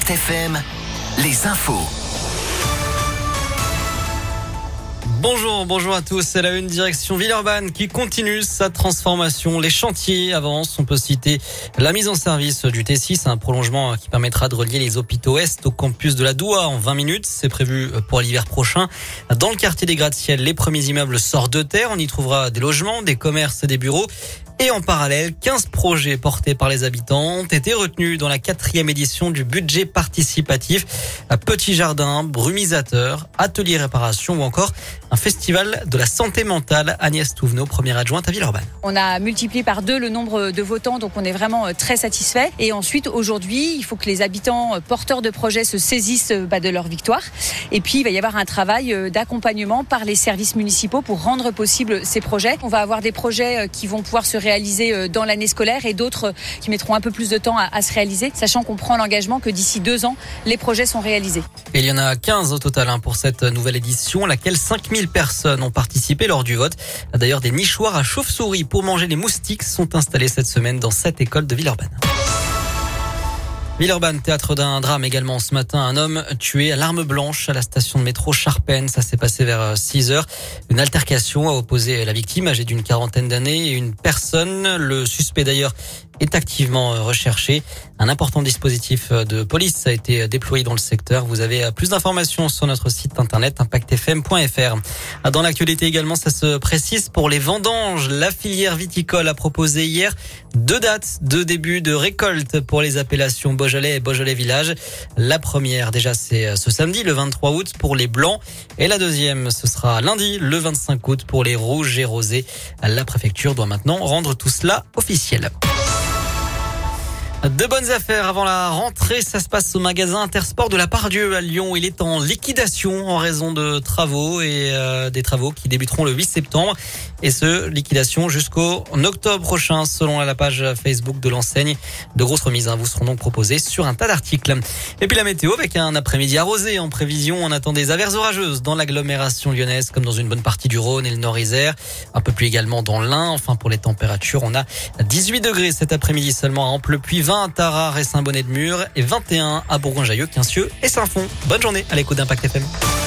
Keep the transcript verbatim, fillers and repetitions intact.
Impact F M, les infos. Bonjour, bonjour à tous. C'est la une direction Villeurbanne qui continue sa transformation. Les chantiers avancent. On peut citer la mise en service du T six, un prolongement qui permettra de relier les hôpitaux Est au campus de la Doua en vingt minutes. C'est prévu pour l'hiver prochain. Dans le quartier des gratte-ciel, les premiers immeubles sortent de terre. On y trouvera des logements, des commerces et des bureaux. Et en parallèle, quinze projets portés par les habitants ont été retenus dans la quatrième édition du budget participatif. Petit jardin, brumisateur, atelier réparation ou encore un festival de la santé mentale. Agnès Touvenot, première adjointe à Villeurbanne. On a multiplié par deux le nombre de votants, donc on est vraiment très satisfait. Et ensuite, aujourd'hui, il faut que les habitants porteurs de projets se saisissent bah, de leur victoire. Et puis, il va y avoir un travail d'accompagnement par les services municipaux pour rendre possible ces projets. On va avoir des projets qui vont pouvoir se réaliser réalisés dans l'année scolaire et d'autres qui mettront un peu plus de temps à, à se réaliser, sachant qu'on prend l'engagement que d'ici deux ans, les projets sont réalisés. Et il y en a quinze au total hein, pour cette nouvelle édition, à laquelle cinq mille personnes ont participé lors du vote. D'ailleurs, des nichoirs à chauves-souris pour manger les moustiques sont installés cette semaine dans cette école de Villeurbanne. Villeurbanne, théâtre d'un drame également ce matin. Un homme tué à l'arme blanche à la station de métro Charpennes. Ça s'est passé vers six heures. Une altercation a opposé la victime, âgée d'une quarantaine d'années, et une personne. Le suspect d'ailleurs est activement recherché. Un important dispositif de police a été déployé dans le secteur. Vous avez plus d'informations sur notre site internet impact f m point f r. Dans l'actualité également, ça se précise pour les vendanges. La filière viticole a proposé hier deux dates de début de récolte pour les appellations Beaujolais et Beaujolais Village. La première, déjà, c'est ce samedi, le vingt-trois août pour les blancs. Et la deuxième, ce sera lundi, le vingt-cinq août pour les rouges et rosés. La préfecture doit maintenant rendre tout cela officiel. De bonnes affaires avant la rentrée, ça se passe au magasin Intersport de la Pardieu à Lyon. Il est en liquidation en raison de travaux et euh, des travaux qui débuteront le huit septembre. Et ce, liquidation jusqu'au octobre prochain selon la page Facebook de l'enseigne. De grosses remises hein, vous seront donc proposées sur un tas d'articles. Et puis la météo avec un après-midi arrosé en prévision. On attend des averses orageuses dans l'agglomération lyonnaise comme dans une bonne partie du Rhône et le Nord-Isère. Un peu plus également dans l'Ain. Enfin pour les températures, on a dix-huit degrés cet après-midi seulement à Amplepuis, vingt à Tarare et Saint-Bonnet-de-Mur et vingt et un à Bourgoin-Jallieu, Quincieux et Saint-Fond. Bonne journée à l'écoute d'Impact F M.